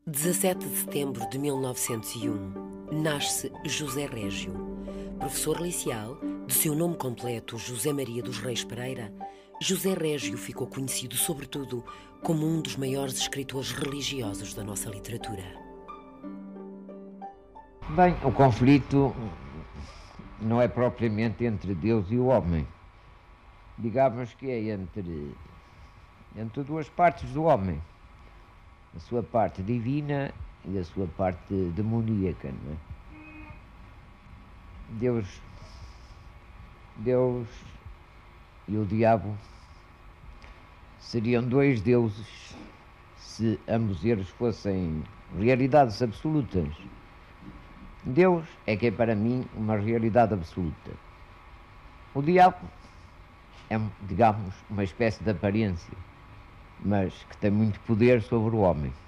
17 de setembro de 1901, nasce José Régio. Professor liceal, de seu nome completo José Maria dos Reis Pereira, José Régio ficou conhecido sobretudo como um dos maiores escritores religiosos da nossa literatura. Bem, o conflito não é propriamente entre Deus e o homem. Digamos que é entre duas partes do homem. A sua parte divina e a sua parte demoníaca, não é? Deus e o diabo seriam dois deuses se ambos eles fossem realidades absolutas. Deus é que é para mim uma realidade absoluta. O diabo é, digamos, uma espécie de aparência, mas que tem muito poder sobre o homem.